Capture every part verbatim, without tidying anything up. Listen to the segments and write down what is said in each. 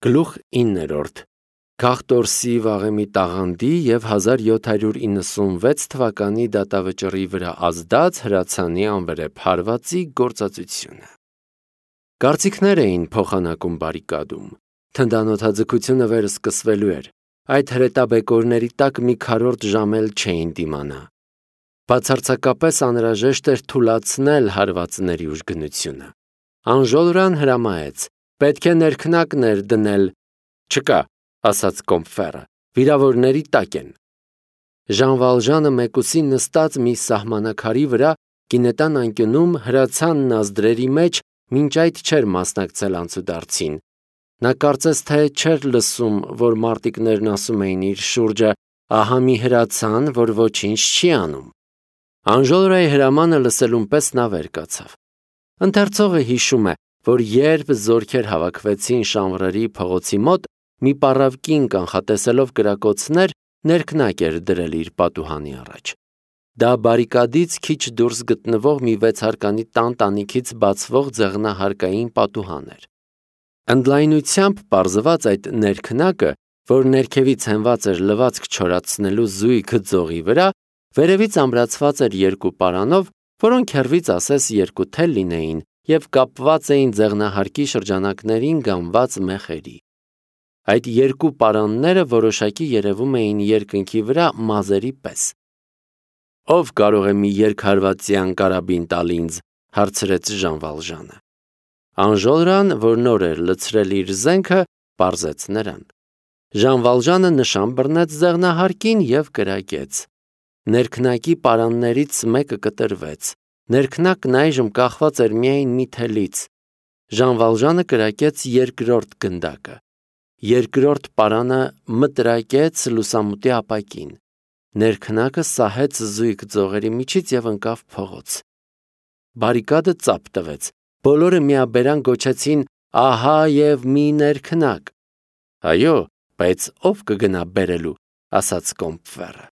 Գլուխ իններորդ Քաղտորսի վաղեմի տաղանդի և հազար յոթ հարյուր իննսունվեց թվականի դատավճռի վրա ազդած հրացանի անվրեպ հարվածի գործածությունը։ Կարծիքներ էին փոխանակում բարիկադում, թնդանոթաձգությունը վերսկսվելու էր, այդ հրետաբեկորների տակ մի քառորդ ժամ էլ չէին դիմանա։ Բացարձակապես անհրաժեշտ էր թուլացնել հարվածների ուժգնությունը։ Անժոլրան հրամայեց, պետք է ներքնակներ դնել, չկա, ասաց Կոմֆերը, վիրավորների տակ են։ Ժան Վալժանը մեկուսի նստած մի սահմանակարի վրա գինետան անկյունում հրացան նազդրերի մեջ մինչ այդ չէր մասնակցել անցուդարձին։ Նա կարծես թե չէր լսում, որ մարտիկներն ասում էին իր շուրջը, ահա մի հրացան, որ ոչինչ չի անում։ Անժոլրայի հրամանը լսելուն պես նա վեր կացավ։ Ընթերցողը հիշում է, որ երբ զորքեր հավաքվեցին Շանվրերի փողոցի մոտ, մի պառավ կին կանխատեսելով կրակոցներ, ներքնակ էր դրել իր պատուհանի առաջ։ Դա բարիկադից քիչ դուրս գտնվող մի վեցհարկանի տան տանիքից բացվող ձեղնահարկային պատուհան էր։ Ընդլայնությամբ պարզված այդ ներքնակը, որ ներքևից հենված էր լվացք չորացնելու զույգ ձողի վրա, վերևից ամրացված էր երկու պարանով, որոնք հեռվից ասես երկու թել լինեին և կապված էին ձեղնահարկի շրջանակներին գամված մեխերի։ Այդ երկու պարանները որոշակի երևում էին երկնքի վրա մազերի պես։ Ո՞վ կարող է մի երկհարվածյան կարաբին տալ ինձ, հարցրեց Ժան Վալժանը։ Անժոլրան, որ նոր էր լցրել իր զենքը, պարզեց նրան։ Ժան Վալժանը նշան բռնեց ձեղնահարկին և կրակեց։ Ներքնակի պարաններից մեկը կտրվեց։ Ներքնակն այժմ կախված էր միայն մի թելից։ Ժան Վալժանը կրակեց երկրորդ գնդակը։ Երկրորդ պարանը մտրակեց լուսամուտի ապակին։ Ներքնակը սահեց զույգ ձողերի միջից և ընկավ փողոց։ Բարիկադը ծափ տվեց։ Բոլորը միաբերան գոչեցին. «Ահա և մի ներքնակ»։ «Այո, բայց ով կգնա բերելու», ասաց Կոմֆերը։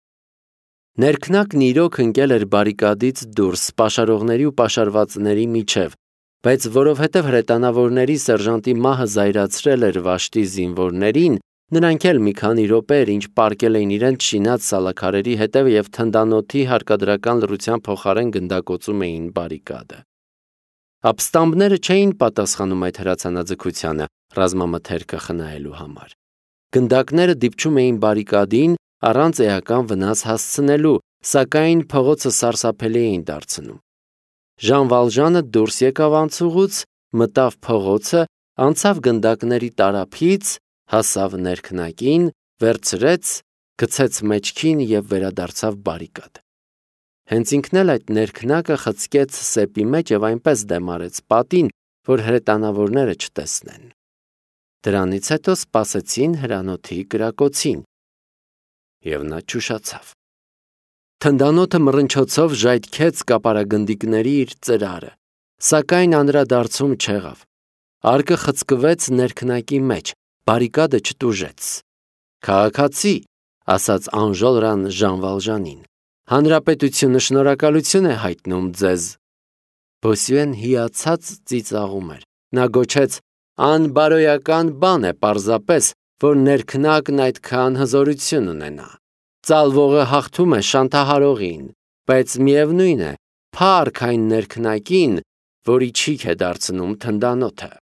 Ներքնակն իրոք ընկել էր բարիկադից դուրս պաշարողների ու պաշարվածների միջև, բայց որովհետև հրետանավորների սերժանտի մահը զայրացրել էր վաշտի զինվորներին, նրանք էլ մի քանի րոպե ինչ պառկել էին իրենց շինած սալաքարերի հետև և թնդանոթի հարկադրական լռության փոխարեն գնդակոծում էին բարիկադը։ Ապստամբները չէին պատասխանում այդ հրացանաձգությանը ռազմամթերքը խնայելու համար։ Գնդակները դիպչում էին բարիկադին առանց էական վնաս հասցնելու, սակայն փողոցը սարսափելի էին դարձնում։ Ժան Վալժանը դուրս եկավ անցուղուց, մտավ փողոցը, անցավ գնդակների տարափից, հասավ ներքնակին, վերցրեց, գցեց մեջքին և վերադարձավ բարիկադ։ Հենց ինքն էլ այդ ներքնակը խցկեց սեպի մեջ և այնպես դեմ արեց պատին, որ հրետանավորները չտեսնեն։ Դրանից հետո սպասեցին հրանոթի կրակոցին։ Եվ նա ճուշացավ։ Թնդանոթը մռնչոցով ժայթքեց կապարագնդիկների իր ծրարը, սակայն անդրադարձում չեղավ։ Արկը խցկվեց ներքնակի մեջ, բարիկադը չտուժեց։ «Քաղաքացի», ասաց Անժոլրան Ժան Վալժանին, «Հանրապետությունը շնորհակալություն է հայտնում ձեզ»։ Բոսյուեն հիացած ծիծաղում էր։ Նա գոչեց. «Անբարոյական բան է պարզապես, որ ներքնակն այդքան հզորություն ունենա։ Ծալվողը հաղթում է շանթահարողին, բայց միևնույն է, փառք այն ներքնակին, որի չիք է դարձնում թնդանոթը»։